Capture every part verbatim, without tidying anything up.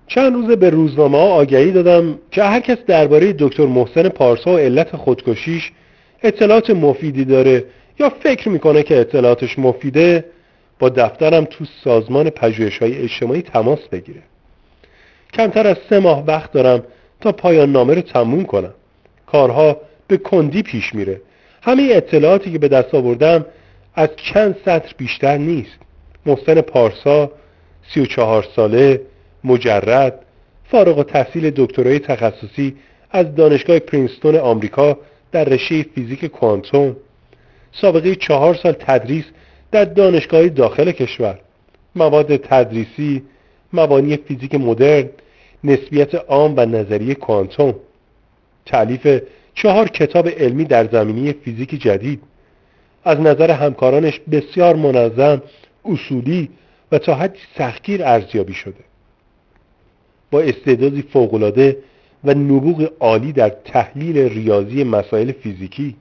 چند روزه به روزنامه‌ها آگهی دادم که هر کس درباره دکتر محسن پارسا و علت خودکشیش اطلاعات مفیدی داره یا فکر میکنه که اطلاعاتش مفیده، با دفترم تو سازمان پژوهش‌های اجتماعی تماس بگیره. کمتر از سه ماه وقت دارم تا پایان نامه رو تموم کنم. کارها به کندی پیش میره. همه اطلاعاتی که به دست آوردم از چند سطر بیشتر نیست. محسن پارسا، سی و چهار ساله، مجرد، فارغ التحصیل دکترای تخصصی از دانشگاه پرینستون آمریکا در رشته فیزیک کوانتوم، سابقه چهار سال تدریس در دانشگاه داخل کشور، مواد تدریسی، مبانی فیزیک مدرن، نسبیت عام و نظریه کوانتوم، تألیف چهار کتاب علمی در زمینه فیزیک جدید، از نظر همکارانش بسیار منظم، اصولی و تا حدی سختگیر ارزیابی شده. با استعدادی فوق‌العاده و نبوغ عالی در تحلیل ریاضی مسائل فیزیکی.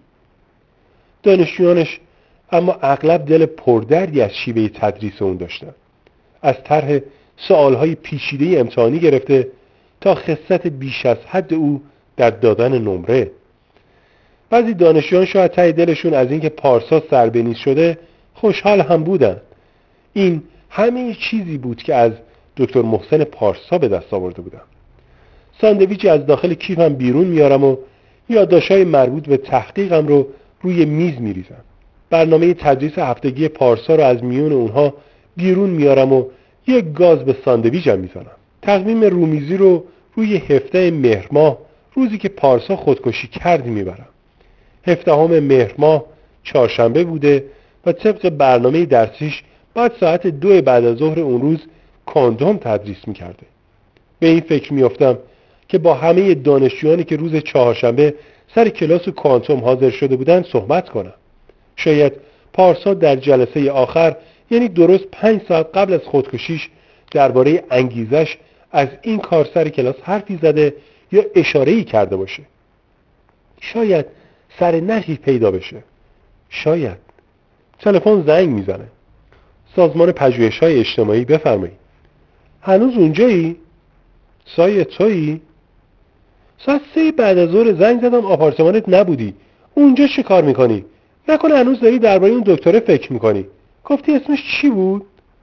دانشجویانش اما اغلب دل پردردی از شیوه تدریس اون داشتن. از طرح سوالهای پیچیده امتحانی گرفته تا خست بیش از حد او در دادن نمره. بعضی دانشجویان شاید ته دلشون از اینکه پارسا سربنیز شده خوشحال هم بودن. این همه چیزی بود که از دکتر محسن پارسا به دست آورده بودم. ساندویچی از داخل کیفم بیرون میارم و یادداشت‌های مربوط به تحقیقم رو روی میز میریزم. برنامه تدریس هفتگی پارسا رو از میون اونها بیرون میارم و یک گاز به ساندویچم میزنم. تقویم رومیزی رو روی هفده مهر ماه، روزی که پارسا خودکشی کرد، میبرم. هفدهم مهر ماه چهارشنبه بوده و طبق برنامه درسیش بعد ساعت دو بعد از ظهر اون روز کاندوم تدریس میکرده. به این فکر میافتم که با همه دانشجویانی که روز چهارشنبه سر کلاس کوانتوم حاضر شده بودند صحبت کنم. شاید پارسا در جلسه آخر، یعنی درست پنج ساعت قبل از خودکشیش، درباره انگیزش از این کار سر کلاس حرفی زده یا اشاره‌ای کرده باشه. شاید سر نخی پیدا بشه. شاید. تلفن زنگ میزنه. سازمان پژوهش‌های اجتماعی. بفرمایید. هنوز اونجایی؟ سایه تویی؟ ساعت سه بعد از ظهر زنگ زدم آپارتمانت نبودی. اونجا چه کار میکنی؟ نکنه هنوز داری درباره اون دکتره فکر میکنی؟ گفتی اسمش چی بود؟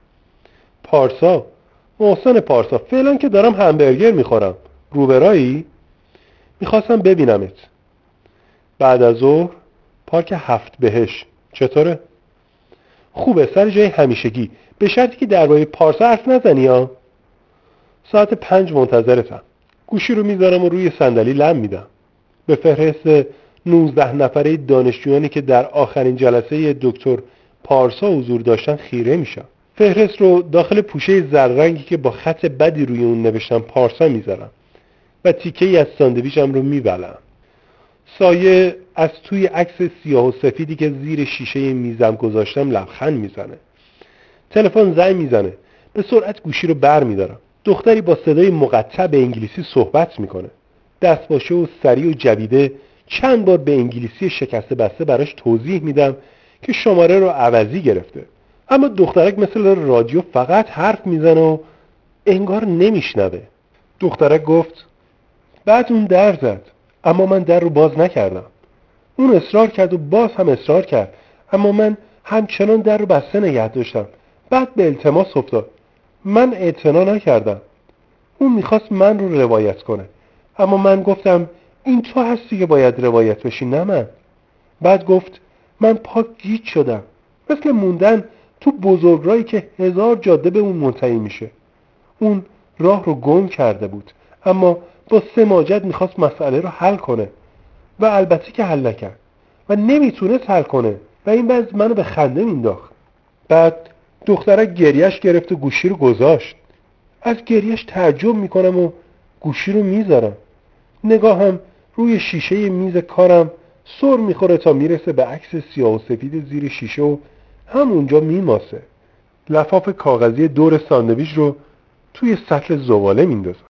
پارسا. محسن پارسا. فعلا که دارم همبرگر میخورم. روبرایی؟ میخواستم ببینمت. بعد از ظهر پارک هفت بهش. چطوره؟ خوبه، سر جای همیشگی، به شرطی که درباره پارسا حرف نزنی ها. ساعت پنج منتظرتم. گوشی رو میذارم و روی صندلی لم میدم. به فهرست نوزده نفره دانشجویانی که در آخرین جلسه دکتر پارسا حضور داشتن خیره میشم. فهرست رو داخل پوشه زررنگی که با خط بدی روی اون نوشتم پارسا میذارم و تیکه‌ای از ساندویچم رو میبلم. سایه از توی عکس سیاه و سفیدی که زیر شیشه میزم گذاشتم لبخند میزنه. تلفن زنگ میزنه. به سرعت گوشی رو بر میدارم. دختری با صدای مقطع به انگلیسی صحبت میکنه. دستباشه و سری و جویده چند بار به انگلیسی شکسته بسته براش توضیح میدم که شماره رو عوضی گرفته. اما دخترک مثل رادیو فقط حرف میزنه و انگار نمیشنوه. دخترک گفت بعد اون در زد، اما من در رو باز نکردم. اون اصرار کرد و باز هم اصرار کرد، اما من همچنان در رو بسته نگه داشتم. بعد به التماس افتاد. من اعتنا نکردم. اون میخواست من رو روایت کنه، اما من گفتم این تو هستی که باید روایت بشی، نه من. بعد گفت من پاک گیج شدم، مثل موندن تو بزرگراهی که هزار جاده به اون منتهی میشه. اون راه رو گم کرده بود، اما با سماجت میخواست مسئله رو حل کنه و البته که حل نکرد و نمیتونست حل کنه و این بعد منو به خنده مینداخت. بعد دخترک گریش گرفت و گوشی رو گذاشت. از گریش تعجب میکنم و گوشی رو میذارم. نگاهم روی شیشه میز کارم سر میخوره تا میرسه به عکس سیاه و سفید زیر شیشه و همونجا میماسه. لفاف کاغذی دور ساندویچ رو توی سطل زباله میندازم.